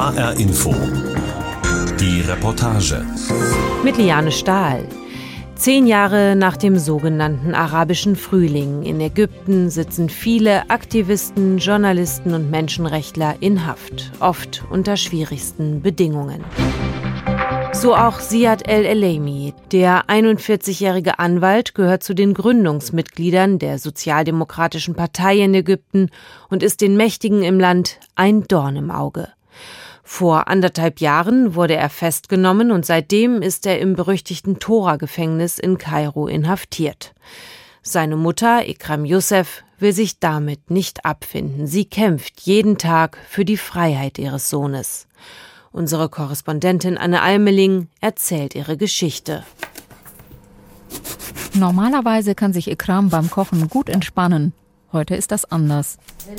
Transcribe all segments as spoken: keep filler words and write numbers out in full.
H R Info. Die Reportage. Mit Liane Stahl. Zehn Jahre nach dem sogenannten arabischen Frühling in Ägypten sitzen viele Aktivisten, Journalisten und Menschenrechtler in Haft, oft unter schwierigsten Bedingungen. So auch Ziad El-Elaymi. Der einundvierzigjährige Anwalt gehört zu den Gründungsmitgliedern der Sozialdemokratischen Partei in Ägypten und ist den Mächtigen im Land ein Dorn im Auge. Vor anderthalb Jahren wurde er festgenommen und seitdem ist er im berüchtigten Tora-Gefängnis in Kairo inhaftiert. Seine Mutter, Ikram Youssef, will sich damit nicht abfinden. Sie kämpft jeden Tag für die Freiheit ihres Sohnes. Unsere Korrespondentin Anne Almeling erzählt ihre Geschichte. Normalerweise kann sich Ikram beim Kochen gut entspannen. Heute ist das anders.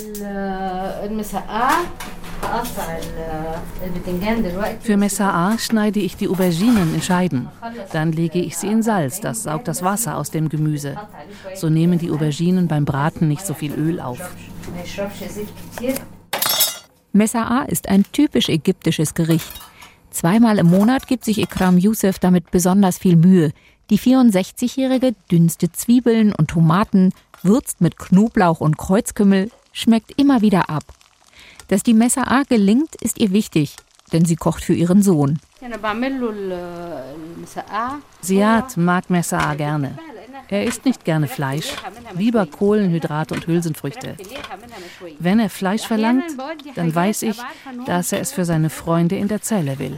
Für Messa'a schneide ich die Auberginen in Scheiben. Dann lege ich sie in Salz, das saugt das Wasser aus dem Gemüse. So nehmen die Auberginen beim Braten nicht so viel Öl auf. Messa'a ist ein typisch ägyptisches Gericht. Zweimal im Monat gibt sich Ikram Youssef damit besonders viel Mühe. Die vierundsechzigjährige dünstet Zwiebeln und Tomaten, würzt mit Knoblauch und Kreuzkümmel, schmeckt immer wieder ab. Dass die Messa'a gelingt, ist ihr wichtig, denn sie kocht für ihren Sohn. Ziad mag Messa'a gerne. Er isst nicht gerne Fleisch, lieber Kohlenhydrate und Hülsenfrüchte. Wenn er Fleisch verlangt, dann weiß ich, dass er es für seine Freunde in der Zelle will.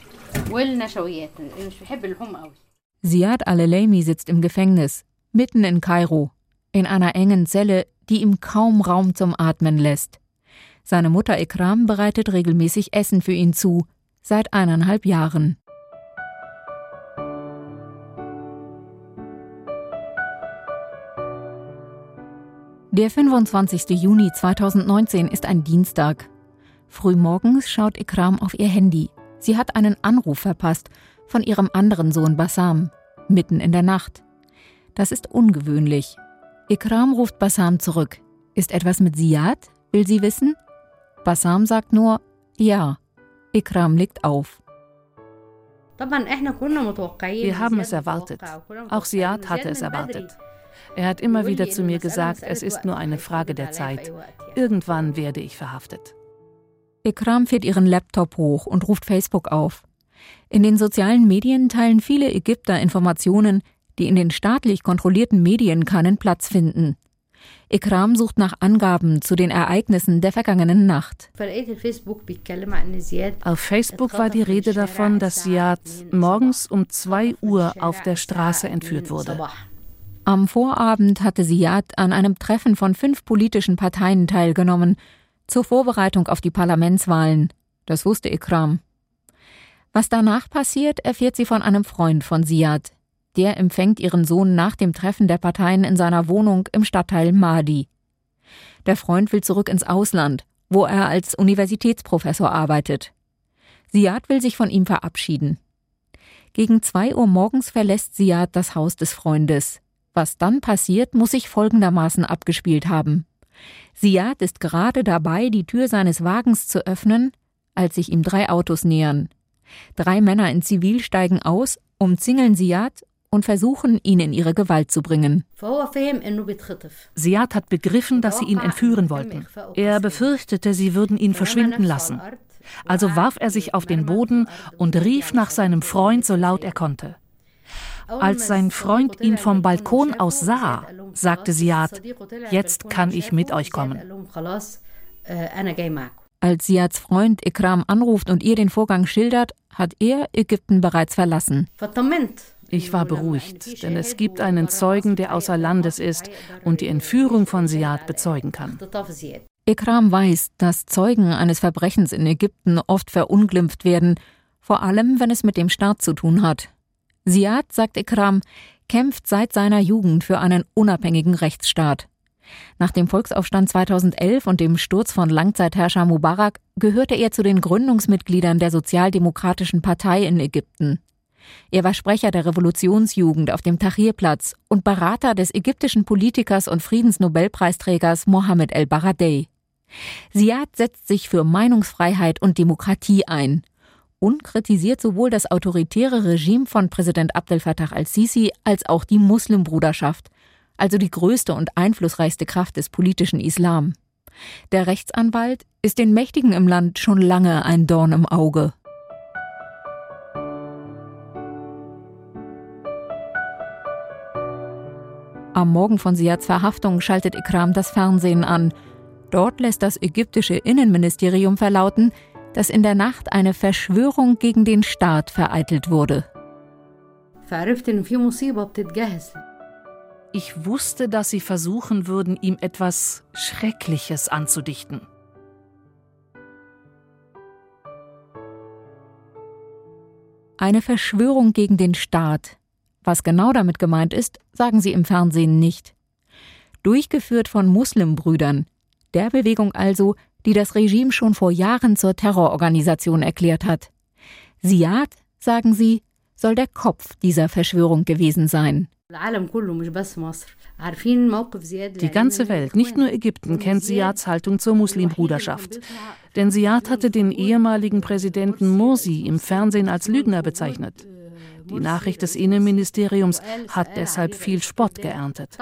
Ziad El-Elaymi sitzt im Gefängnis, mitten in Kairo, in einer engen Zelle, die ihm kaum Raum zum Atmen lässt. Seine Mutter Ikram bereitet regelmäßig Essen für ihn zu, seit eineinhalb Jahren. Der fünfundzwanzigste Juni zweitausendneunzehn ist ein Dienstag. Frühmorgens schaut Ikram auf ihr Handy. Sie hat einen Anruf verpasst von ihrem anderen Sohn Bassam, mitten in der Nacht. Das ist ungewöhnlich. Ikram ruft Bassam zurück. Ist etwas mit Ziad? Will sie wissen? Bassam sagt nur, ja. Ikram legt auf. Wir haben es erwartet. Auch Ziad hatte es erwartet. Er hat immer wieder zu mir gesagt, es ist nur eine Frage der Zeit. Irgendwann werde ich verhaftet. Ikram fährt ihren Laptop hoch und ruft Facebook auf. In den sozialen Medien teilen viele Ägypter Informationen, die in den staatlich kontrollierten Medien keinen Platz finden. Ikram sucht nach Angaben zu den Ereignissen der vergangenen Nacht. Auf Facebook war die Rede davon, dass Ziad morgens um zwei Uhr auf der Straße entführt wurde. Am Vorabend hatte Ziad an einem Treffen von fünf politischen Parteien teilgenommen, zur Vorbereitung auf die Parlamentswahlen. Das wusste Ikram. Was danach passiert, erfährt sie von einem Freund von Ziad. Der empfängt ihren Sohn nach dem Treffen der Parteien in seiner Wohnung im Stadtteil Mahdi. Der Freund will zurück ins Ausland, wo er als Universitätsprofessor arbeitet. Ziad will sich von ihm verabschieden. Gegen zwei Uhr morgens verlässt Ziad das Haus des Freundes. Was dann passiert, muss sich folgendermaßen abgespielt haben. Ziad ist gerade dabei, die Tür seines Wagens zu öffnen, als sich ihm drei Autos nähern. Drei Männer in Zivil steigen aus, umzingeln Ziad und versuchen, ihn in ihre Gewalt zu bringen. Ziad hat begriffen, dass sie ihn entführen wollten. Er befürchtete, sie würden ihn verschwinden lassen. Also warf er sich auf den Boden und rief nach seinem Freund so laut er konnte. Als sein Freund ihn vom Balkon aus sah, sagte Ziad, jetzt kann ich mit euch kommen. Als Ziads Freund Ikram anruft und ihr den Vorgang schildert, hat er Ägypten bereits verlassen. Ich war beruhigt, denn es gibt einen Zeugen, der außer Landes ist und die Entführung von Ziad bezeugen kann. Ikram weiß, dass Zeugen eines Verbrechens in Ägypten oft verunglimpft werden, vor allem wenn es mit dem Staat zu tun hat. Ziad, sagt Ikram, kämpft seit seiner Jugend für einen unabhängigen Rechtsstaat. Nach dem Volksaufstand zweitausendelf und dem Sturz von Langzeitherrscher Mubarak gehörte er zu den Gründungsmitgliedern der Sozialdemokratischen Partei in Ägypten. Er war Sprecher der Revolutionsjugend auf dem Tahrir-Platz und Berater des ägyptischen Politikers und Friedensnobelpreisträgers Mohammed el-Baradei. Ziad setzt sich für Meinungsfreiheit und Demokratie ein und kritisiert sowohl das autoritäre Regime von Präsident Abdel Fattah al-Sisi als auch die Muslimbruderschaft, also die größte und einflussreichste Kraft des politischen Islam. Der Rechtsanwalt ist den Mächtigen im Land schon lange ein Dorn im Auge. Am Morgen von Ziads Verhaftung schaltet Ikram das Fernsehen an. Dort lässt das ägyptische Innenministerium verlauten, dass in der Nacht eine Verschwörung gegen den Staat vereitelt wurde. Ich wusste, dass sie versuchen würden, ihm etwas Schreckliches anzudichten. Eine Verschwörung gegen den Staat. Was genau damit gemeint ist, sagen sie im Fernsehen nicht. Durchgeführt von Muslimbrüdern, der Bewegung also, die das Regime schon vor Jahren zur Terrororganisation erklärt hat. Ziad, sagen sie, soll der Kopf dieser Verschwörung gewesen sein. Die ganze Welt, nicht nur Ägypten, kennt Ziads Haltung zur Muslimbruderschaft. Denn Ziad hatte den ehemaligen Präsidenten Morsi im Fernsehen als Lügner bezeichnet. Die Nachricht des Innenministeriums hat deshalb viel Spott geerntet.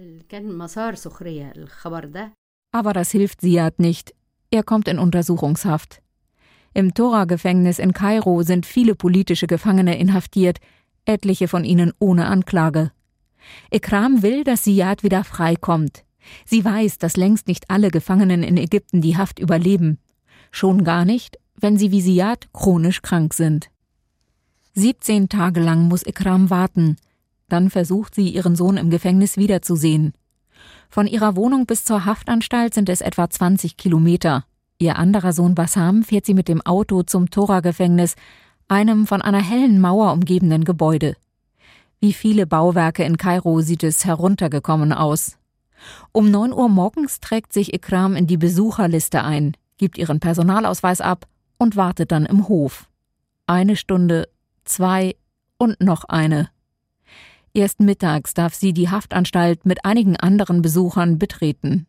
Aber das hilft Ziad nicht. Er kommt in Untersuchungshaft. Im Tora-Gefängnis in Kairo sind viele politische Gefangene inhaftiert, etliche von ihnen ohne Anklage. Ikram will, dass Ziad wieder freikommt. Sie weiß, dass längst nicht alle Gefangenen in Ägypten die Haft überleben. Schon gar nicht, wenn sie wie Ziad chronisch krank sind. siebzehn Tage lang muss Ikram warten. Dann versucht sie, ihren Sohn im Gefängnis wiederzusehen. Von ihrer Wohnung bis zur Haftanstalt sind es etwa zwanzig Kilometer. Ihr anderer Sohn Bassam fährt sie mit dem Auto zum Tora-Gefängnis, einem von einer hellen Mauer umgebenen Gebäude. Wie viele Bauwerke in Kairo sieht es heruntergekommen aus. Um neun Uhr morgens trägt sich Ikram in die Besucherliste ein, gibt ihren Personalausweis ab und wartet dann im Hof. Eine Stunde, zwei und noch eine. Erst mittags darf sie die Haftanstalt mit einigen anderen Besuchern betreten.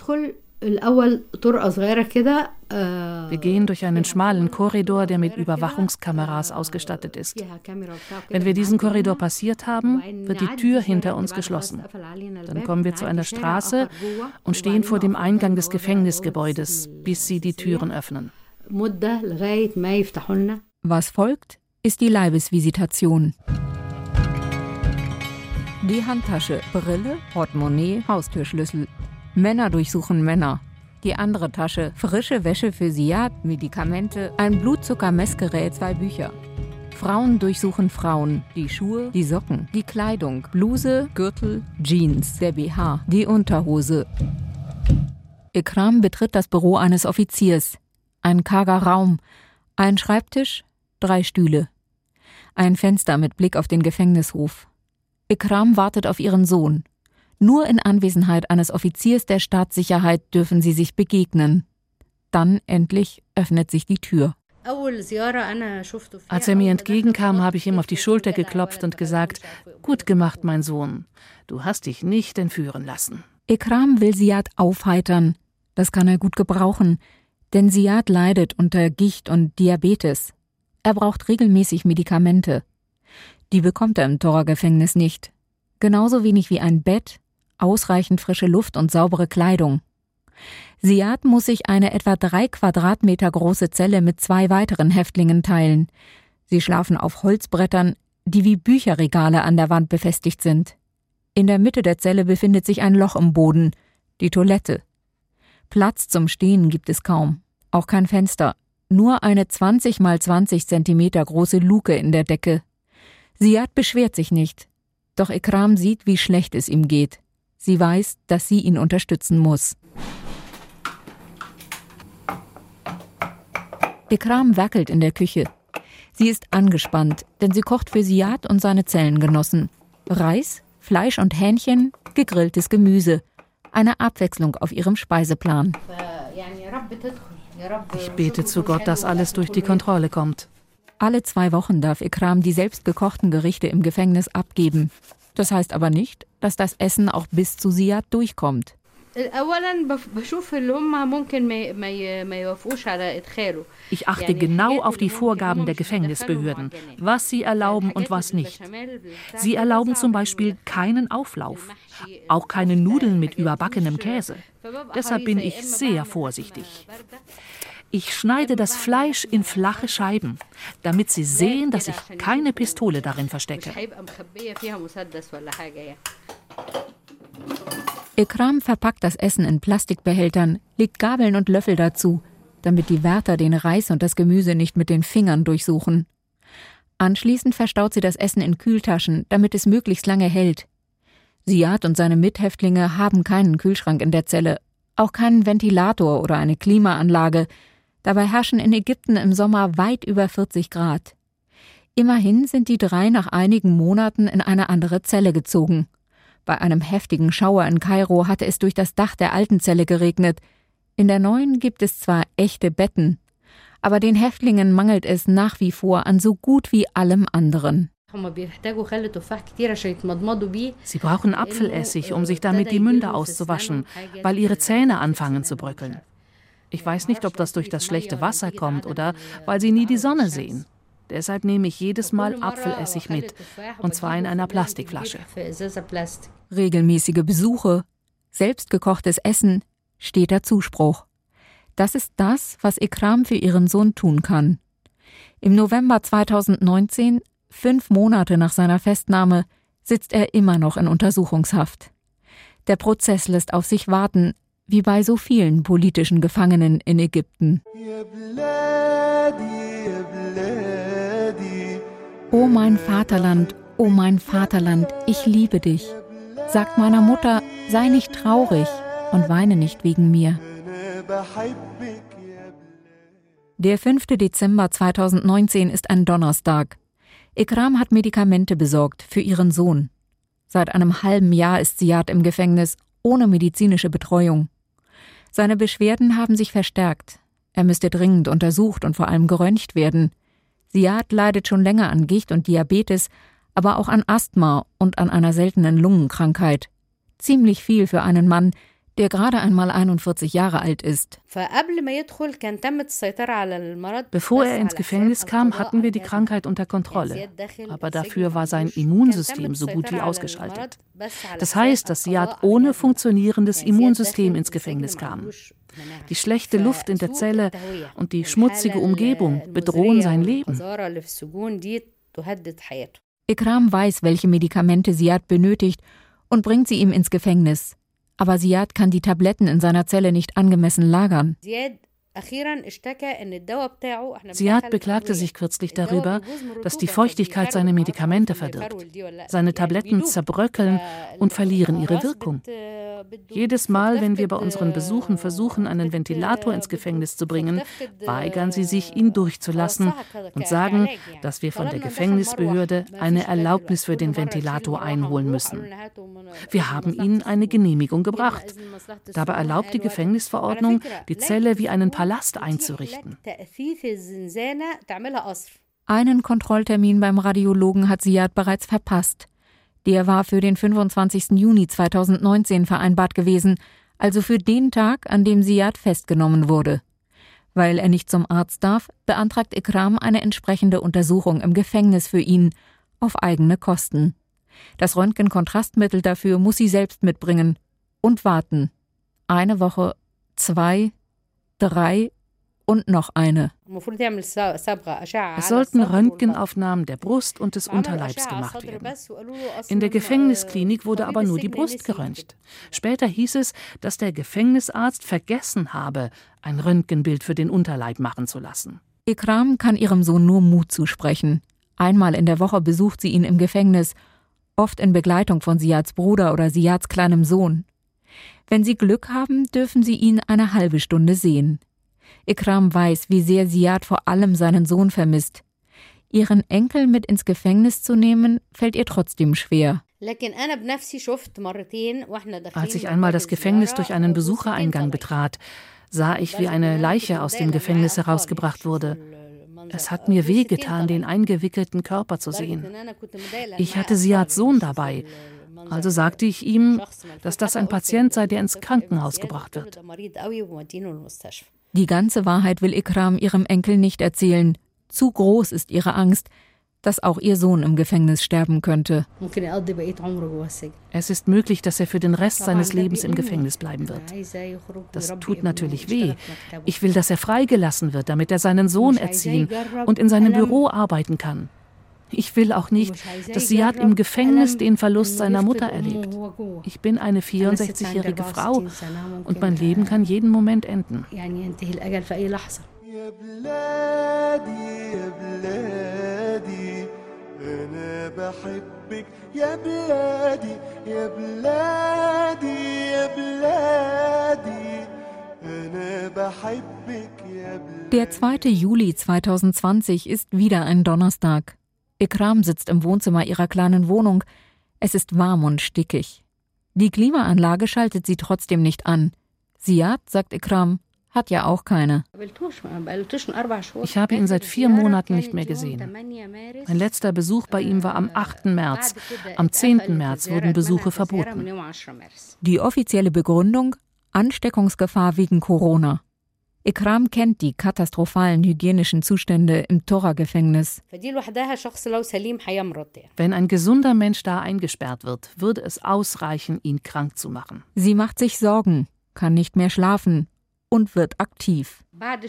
Wir gehen durch einen schmalen Korridor, der mit Überwachungskameras ausgestattet ist. Wenn wir diesen Korridor passiert haben, wird die Tür hinter uns geschlossen. Dann kommen wir zu einer Straße und stehen vor dem Eingang des Gefängnisgebäudes, bis sie die Türen öffnen. Was folgt, ist die Leibesvisitation. Die Handtasche, Brille, Portemonnaie, Haustürschlüssel. Männer durchsuchen Männer. Die andere Tasche, frische Wäsche für Ziad, Medikamente, ein Blutzuckermessgerät, zwei Bücher. Frauen durchsuchen Frauen. Die Schuhe, die Socken, die Kleidung, Bluse, Gürtel, Jeans, der B H, die Unterhose. Ikram betritt das Büro eines Offiziers. Ein karger Raum, ein Schreibtisch, drei Stühle. Ein Fenster mit Blick auf den Gefängnishof. Ikram wartet auf ihren Sohn. Nur in Anwesenheit eines Offiziers der Staatssicherheit dürfen sie sich begegnen. Dann endlich öffnet sich die Tür. Als er mir entgegenkam, habe ich ihm auf die Schulter geklopft und gesagt: Gut gemacht, mein Sohn. Du hast dich nicht entführen lassen. Ikram will Ziad aufheitern. Das kann er gut gebrauchen, denn Ziad leidet unter Gicht und Diabetes. Er braucht regelmäßig Medikamente. Die bekommt er im Tora-Gefängnis nicht. Genauso wenig wie ein Bett, ausreichend frische Luft und saubere Kleidung. Ziad muss sich eine etwa drei Quadratmeter große Zelle mit zwei weiteren Häftlingen teilen. Sie schlafen auf Holzbrettern, die wie Bücherregale an der Wand befestigt sind. In der Mitte der Zelle befindet sich ein Loch im Boden, die Toilette. Platz zum Stehen gibt es kaum, auch kein Fenster, nur eine zwanzig mal zwanzig Zentimeter große Luke in der Decke. Ziad beschwert sich nicht, doch Ikram sieht, wie schlecht es ihm geht. Sie weiß, dass sie ihn unterstützen muss. Ikram werkelt in der Küche. Sie ist angespannt, denn sie kocht für Ziad und seine Zellengenossen. Reis, Fleisch und Hähnchen, gegrilltes Gemüse. Eine Abwechslung auf ihrem Speiseplan. Ich bete zu Gott, dass alles durch die Kontrolle kommt. Alle zwei Wochen darf Ikram die selbstgekochten Gerichte im Gefängnis abgeben. Das heißt aber nicht, dass das Essen auch bis zu Ziad durchkommt. Ich achte genau auf die Vorgaben der Gefängnisbehörden, was sie erlauben und was nicht. Sie erlauben zum Beispiel keinen Auflauf, auch keine Nudeln mit überbackenem Käse. Deshalb bin ich sehr vorsichtig. Ich schneide das Fleisch in flache Scheiben, damit sie sehen, dass ich keine Pistole darin verstecke. Ikram verpackt das Essen in Plastikbehältern, legt Gabeln und Löffel dazu, damit die Wärter den Reis und das Gemüse nicht mit den Fingern durchsuchen. Anschließend verstaut sie das Essen in Kühltaschen, damit es möglichst lange hält. Ziad und seine Mithäftlinge haben keinen Kühlschrank in der Zelle, auch keinen Ventilator oder eine Klimaanlage. Dabei herrschen in Ägypten im Sommer weit über vierzig Grad. Immerhin sind die drei nach einigen Monaten in eine andere Zelle gezogen. Bei einem heftigen Schauer in Kairo hatte es durch das Dach der alten Zelle geregnet. In der neuen gibt es zwar echte Betten, aber den Häftlingen mangelt es nach wie vor an so gut wie allem anderen. Sie brauchen Apfelessig, um sich damit die Münder auszuwaschen, weil ihre Zähne anfangen zu bröckeln. Ich weiß nicht, ob das durch das schlechte Wasser kommt oder weil sie nie die Sonne sehen. Deshalb nehme ich jedes Mal Apfelessig mit, und zwar in einer Plastikflasche. Regelmäßige Besuche, selbstgekochtes Essen, steter Zuspruch. Das ist das, was Ikram für ihren Sohn tun kann. Im November zweitausendneunzehn, fünf Monate nach seiner Festnahme, sitzt er immer noch in Untersuchungshaft. Der Prozess lässt auf sich warten, wie bei so vielen politischen Gefangenen in Ägypten. O mein Vaterland, o mein Vaterland, ich liebe dich. Sagt meiner Mutter, sei nicht traurig und weine nicht wegen mir. Der fünfte Dezember zweitausendneunzehn ist ein Donnerstag. Ikram hat Medikamente besorgt für ihren Sohn. Seit einem halben Jahr ist Ziad im Gefängnis, ohne medizinische Betreuung. Seine Beschwerden haben sich verstärkt. Er müsste dringend untersucht und vor allem geröntgt werden. Ziad leidet schon länger an Gicht und Diabetes, aber auch an Asthma und an einer seltenen Lungenkrankheit. Ziemlich viel für einen Mann, der gerade einmal einundvierzig Jahre alt ist. Bevor er ins Gefängnis kam, hatten wir die Krankheit unter Kontrolle. Aber dafür war sein Immunsystem so gut wie ausgeschaltet. Das heißt, dass Ziad ohne funktionierendes Immunsystem ins Gefängnis kam. Die schlechte Luft in der Zelle und die schmutzige Umgebung bedrohen sein Leben. Ikram weiß, welche Medikamente Ziad benötigt und bringt sie ihm ins Gefängnis. Aber Ziad kann die Tabletten in seiner Zelle nicht angemessen lagern. Ziad beklagte sich kürzlich darüber, dass die Feuchtigkeit seine Medikamente verdirbt. Seine Tabletten zerbröckeln und verlieren ihre Wirkung. Jedes Mal, wenn wir bei unseren Besuchen versuchen, einen Ventilator ins Gefängnis zu bringen, weigern sie sich, ihn durchzulassen und sagen, dass wir von der Gefängnisbehörde eine Erlaubnis für den Ventilator einholen müssen. Wir haben ihnen eine Genehmigung gebracht. Dabei erlaubt die Gefängnisverordnung, die Zelle wie einen Palast einzurichten. Einen Kontrolltermin beim Radiologen hat Ziad bereits verpasst. Der war für den fünfundzwanzigsten Juni zweitausendneunzehn vereinbart gewesen, also für den Tag, an dem Ziad festgenommen wurde. Weil er nicht zum Arzt darf, beantragt Ikram eine entsprechende Untersuchung im Gefängnis für ihn, auf eigene Kosten. Das Röntgenkontrastmittel dafür muss sie selbst mitbringen und warten. Eine Woche, zwei, drei und noch eine. Es sollten Röntgenaufnahmen der Brust und des Unterleibs gemacht werden. In der Gefängnisklinik wurde aber nur die Brust geröntgt. Später hieß es, dass der Gefängnisarzt vergessen habe, ein Röntgenbild für den Unterleib machen zu lassen. Ikram kann ihrem Sohn nur Mut zusprechen. Einmal in der Woche besucht sie ihn im Gefängnis, oft in Begleitung von Ziads Bruder oder Ziads kleinem Sohn. Wenn sie Glück haben, dürfen sie ihn eine halbe Stunde sehen. Ikram weiß, wie sehr Ziad vor allem seinen Sohn vermisst. Ihren Enkel mit ins Gefängnis zu nehmen, fällt ihr trotzdem schwer. Als ich einmal das Gefängnis durch einen Besuchereingang betrat, sah ich, wie eine Leiche aus dem Gefängnis herausgebracht wurde. Es hat mir wehgetan, den eingewickelten Körper zu sehen. Ich hatte Ziads Sohn dabei Also sagte ich ihm, dass das ein Patient sei, der ins Krankenhaus gebracht wird. Die ganze Wahrheit will Ikram ihrem Enkel nicht erzählen. Zu groß ist ihre Angst, dass auch ihr Sohn im Gefängnis sterben könnte. Es ist möglich, dass er für den Rest seines Lebens im Gefängnis bleiben wird. Das tut natürlich weh. Ich will, dass er freigelassen wird, damit er seinen Sohn erziehen und in seinem Büro arbeiten kann. Ich will auch nicht, dass Ziad im Gefängnis den Verlust seiner Mutter erlebt. Ich bin eine vierundsechzigjährige Frau und mein Leben kann jeden Moment enden. Der zweite Juli zweitausendzwanzig ist wieder ein Donnerstag. Ikram sitzt im Wohnzimmer ihrer kleinen Wohnung. Es ist warm und stickig. Die Klimaanlage schaltet sie trotzdem nicht an. Ziad, sagt Ikram, hat ja auch keine. Ich habe ihn seit vier Monaten nicht mehr gesehen. Mein letzter Besuch bei ihm war am achten März. Am zehnten März wurden Besuche verboten. Die offizielle Begründung: Ansteckungsgefahr wegen Corona. Ikram kennt die katastrophalen hygienischen Zustände im Tora-Gefängnis. Wenn ein gesunder Mensch da eingesperrt wird, würde es ausreichen, ihn krank zu machen. Sie macht sich Sorgen, kann nicht mehr schlafen und wird aktiv.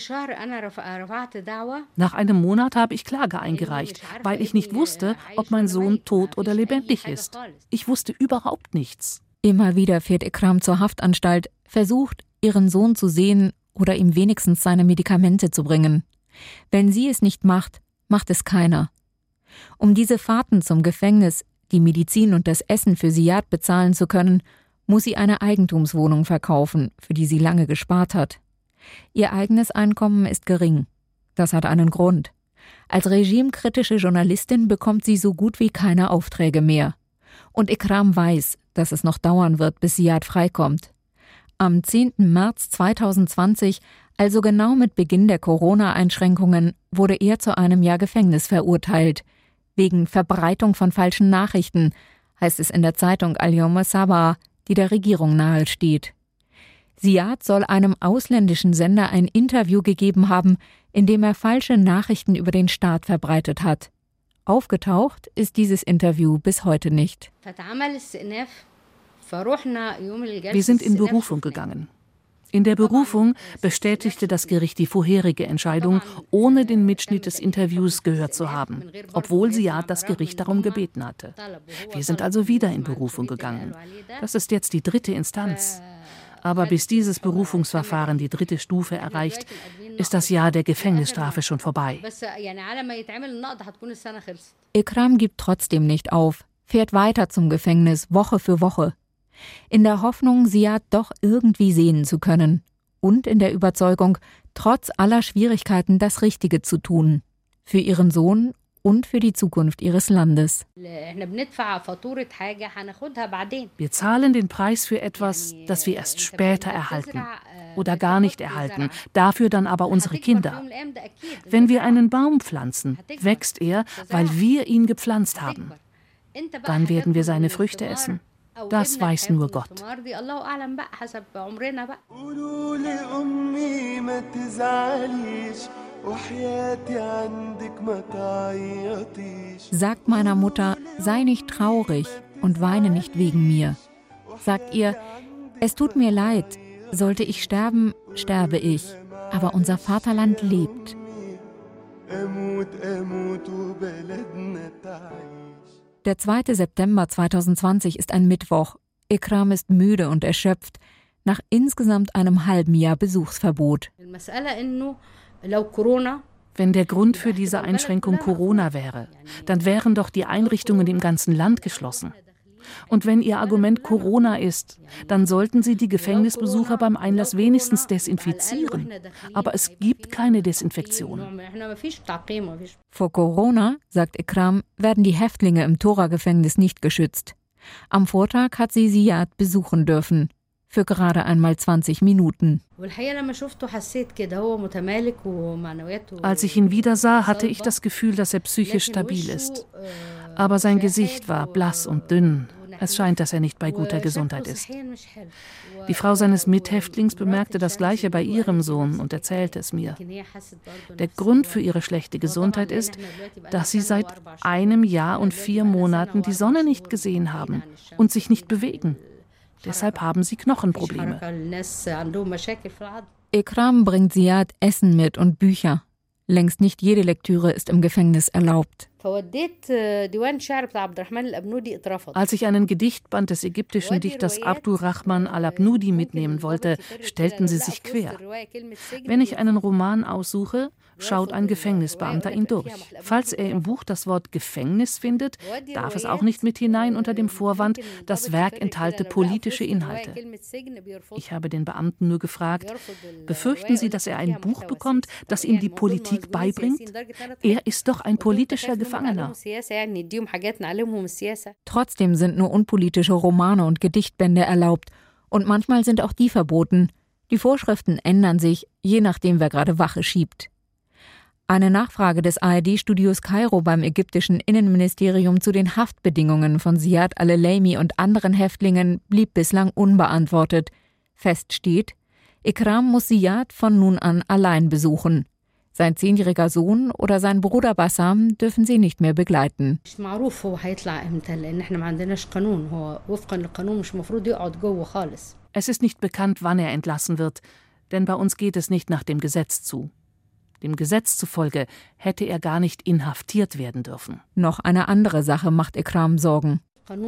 Nach einem Monat habe ich Klage eingereicht, weil ich nicht wusste, ob mein Sohn tot oder lebendig ist. Ich wusste überhaupt nichts. Immer wieder fährt Ikram zur Haftanstalt, versucht, ihren Sohn zu sehen oder ihm wenigstens seine Medikamente zu bringen. Wenn sie es nicht macht, macht es keiner. Um diese Fahrten zum Gefängnis, die Medizin und das Essen für Ziad bezahlen zu können, muss sie eine Eigentumswohnung verkaufen, für die sie lange gespart hat. Ihr eigenes Einkommen ist gering. Das hat einen Grund. Als regimekritische Journalistin bekommt sie so gut wie keine Aufträge mehr. Und Ikram weiß, dass es noch dauern wird, bis Ziad freikommt. Am zehnten März zweitausendzwanzig, also genau mit Beginn der Corona-Einschränkungen, wurde er zu einem Jahr Gefängnis verurteilt. Wegen Verbreitung von falschen Nachrichten, heißt es in der Zeitung Al-Yom al-Sabah, die der Regierung nahesteht. Ziad soll einem ausländischen Sender ein Interview gegeben haben, in dem er falsche Nachrichten über den Staat verbreitet hat. Aufgetaucht ist dieses Interview bis heute nicht. Wir sind in Berufung gegangen. In der Berufung bestätigte das Gericht die vorherige Entscheidung, ohne den Mitschnitt des Interviews gehört zu haben, obwohl Ziad das Gericht darum gebeten hatte. Wir sind also wieder in Berufung gegangen. Das ist jetzt die dritte Instanz. Aber bis dieses Berufungsverfahren die dritte Stufe erreicht, ist das Jahr der Gefängnisstrafe schon vorbei. Ikram gibt trotzdem nicht auf, fährt weiter zum Gefängnis, Woche für Woche. In der Hoffnung, Ziad doch irgendwie sehen zu können. Und in der Überzeugung, trotz aller Schwierigkeiten das Richtige zu tun. Für ihren Sohn und für die Zukunft ihres Landes. Wir zahlen den Preis für etwas, das wir erst später erhalten oder gar nicht erhalten, dafür dann aber unsere Kinder. Wenn wir einen Baum pflanzen, wächst er, weil wir ihn gepflanzt haben. Dann werden wir seine Früchte essen. Das weiß nur Gott. Sagt meiner Mutter, sei nicht traurig und weine nicht wegen mir. Sagt ihr, es tut mir leid, sollte ich sterben, sterbe ich, aber unser Vaterland lebt. Der zweite September zweitausendzwanzig ist ein Mittwoch. Ikram ist müde und erschöpft, nach insgesamt einem halben Jahr Besuchsverbot. Wenn der Grund für diese Einschränkung Corona wäre, dann wären doch die Einrichtungen im ganzen Land geschlossen. Und wenn Ihr Argument Corona ist, dann sollten Sie die Gefängnisbesucher beim Einlass wenigstens desinfizieren. Aber es gibt keine Desinfektion. Vor Corona, sagt Ikram, werden die Häftlinge im Tora-Gefängnis nicht geschützt. Am Vortag hat sie Ziad besuchen dürfen. Für gerade einmal zwanzig Minuten. Als ich ihn wieder sah, hatte ich das Gefühl, dass er psychisch stabil ist. Aber sein Gesicht war blass und dünn. Es scheint, dass er nicht bei guter Gesundheit ist. Die Frau seines Mithäftlings bemerkte das Gleiche bei ihrem Sohn und erzählte es mir. Der Grund für ihre schlechte Gesundheit ist, dass sie seit einem Jahr und vier Monaten die Sonne nicht gesehen haben und sich nicht bewegen. Deshalb haben sie Knochenprobleme. Ikram bringt Ziad Essen mit und Bücher. Längst nicht jede Lektüre ist im Gefängnis erlaubt. Als ich einen Gedichtband des ägyptischen Dichters Abdurrahman al-Abnudi mitnehmen wollte, stellten sie sich quer. Wenn ich einen Roman aussuche, schaut ein Gefängnisbeamter ihn durch. Falls er im Buch das Wort Gefängnis findet, darf es auch nicht mit hinein unter dem Vorwand, das Werk enthalte politische Inhalte. Ich habe den Beamten nur gefragt, befürchten Sie, dass er ein Buch bekommt, das ihm die Politik beibringt? Er ist doch ein politischer Gefangener. Trotzdem sind nur unpolitische Romane und Gedichtbände erlaubt. Und manchmal sind auch die verboten. Die Vorschriften ändern sich, je nachdem, wer gerade Wache schiebt. Eine Nachfrage des A R D-Studios Kairo beim ägyptischen Innenministerium zu den Haftbedingungen von Ziad al-Leimi und anderen Häftlingen blieb bislang unbeantwortet. Fest steht, Ikram muss Ziad von nun an allein besuchen. Sein zehnjähriger Sohn oder sein Bruder Bassam dürfen sie nicht mehr begleiten. Es ist nicht bekannt, wann er entlassen wird, denn bei uns geht es nicht nach dem Gesetz zu. Dem Gesetz zufolge hätte er gar nicht inhaftiert werden dürfen. Noch eine andere Sache macht Ikram Sorgen.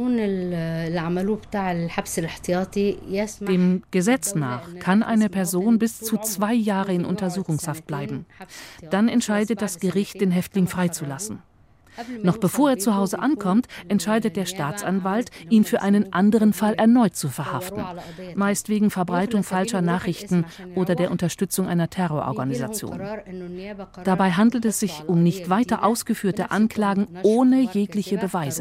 Dem Gesetz nach kann eine Person bis zu zwei Jahre in Untersuchungshaft bleiben. Dann entscheidet das Gericht, den Häftling freizulassen. Noch bevor er zu Hause ankommt, entscheidet der Staatsanwalt, ihn für einen anderen Fall erneut zu verhaften. Meist wegen Verbreitung falscher Nachrichten oder der Unterstützung einer Terrororganisation. Dabei handelt es sich um nicht weiter ausgeführte Anklagen ohne jegliche Beweise.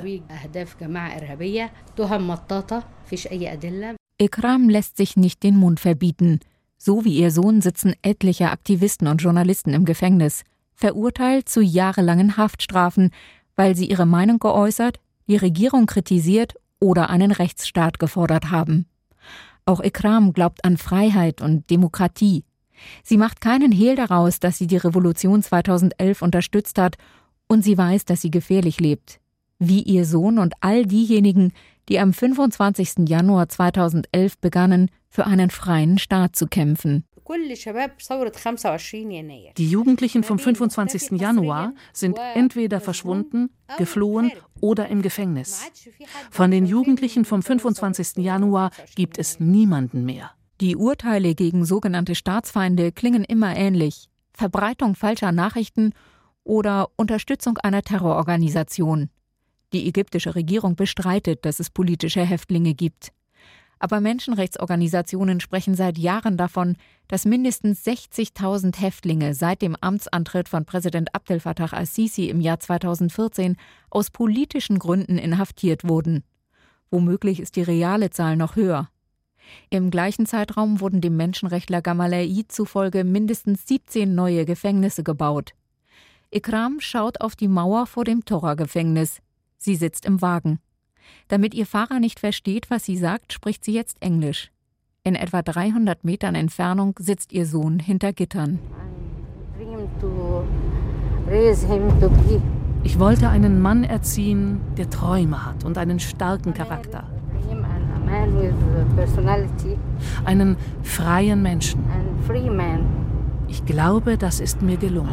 Ikram lässt sich nicht den Mund verbieten. So wie ihr Sohn sitzen etliche Aktivisten und Journalisten im Gefängnis, verurteilt zu jahrelangen Haftstrafen, weil sie ihre Meinung geäußert, die Regierung kritisiert oder einen Rechtsstaat gefordert haben. Auch Ikram glaubt an Freiheit und Demokratie. Sie macht keinen Hehl daraus, dass sie die Revolution zweitausendelf unterstützt hat, und sie weiß, dass sie gefährlich lebt. Wie ihr Sohn und all diejenigen, die am fünfundzwanzigsten Januar zweitausendelf begannen, für einen freien Staat zu kämpfen. Die Jugendlichen vom fünfundzwanzigsten Januar sind entweder verschwunden, geflohen oder im Gefängnis. Von den Jugendlichen vom fünfundzwanzigsten Januar gibt es niemanden mehr. Die Urteile gegen sogenannte Staatsfeinde klingen immer ähnlich. Verbreitung falscher Nachrichten oder Unterstützung einer Terrororganisation. Die ägyptische Regierung bestreitet, dass es politische Häftlinge gibt. Aber Menschenrechtsorganisationen sprechen seit Jahren davon, dass mindestens sechzigtausend Häftlinge seit dem Amtsantritt von Präsident Abdel Fattah al-Sisi im Jahr zweitausendvierzehn aus politischen Gründen inhaftiert wurden. Womöglich ist die reale Zahl noch höher. Im gleichen Zeitraum wurden dem Menschenrechtler Gamal Eid zufolge mindestens siebzehn neue Gefängnisse gebaut. Ikram schaut auf die Mauer vor dem Tora-Gefängnis. Sie sitzt im Wagen. Damit ihr Fahrer nicht versteht, was sie sagt, spricht sie jetzt Englisch. In etwa dreihundert Metern Entfernung sitzt ihr Sohn hinter Gittern. Ich wollte einen Mann erziehen, der Träume hat und einen starken Charakter. Einen freien Menschen. Ich glaube, das ist mir gelungen.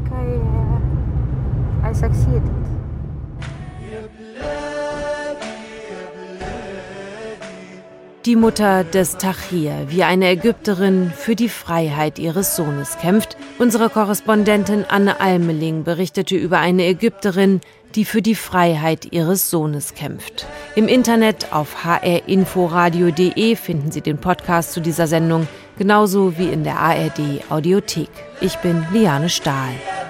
Die Mutter des Tahrir, wie eine Ägypterin für die Freiheit ihres Sohnes kämpft. Unsere Korrespondentin Anne Almeling berichtete über eine Ägypterin, die für die Freiheit ihres Sohnes kämpft. Im Internet auf h r inforadio punkt d e finden Sie den Podcast zu dieser Sendung, genauso wie in der A R D Audiothek. Ich bin Liane Stahl.